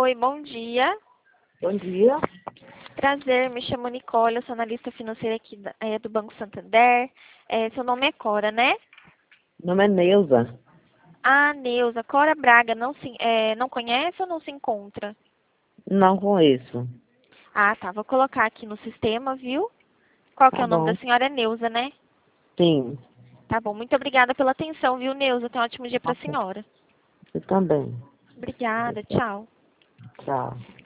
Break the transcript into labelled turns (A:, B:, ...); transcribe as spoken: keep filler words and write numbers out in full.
A: Oi, bom dia.
B: Bom dia.
A: Prazer, me chamo Nicole, eu sou analista financeira aqui da- é, do Banco Santander. É, seu nome é Cora, né?
B: Meu nome é Neuza.
A: Ah, Neuza. Cora Braga, não, se, é, não conhece ou não se encontra?
B: Não conheço.
A: Ah, tá. Vou colocar aqui no sistema, viu? Qual que é
B: Tá
A: o nome da
B: bom.
A: senhora? É Neuza, né?
B: Sim.
A: Tá bom. Muito obrigada pela atenção, viu, Neuza? Tenha um ótimo dia pra
B: Ok.
A: senhora.
B: Você também.
A: Obrigada. Tchau.
B: Tchau.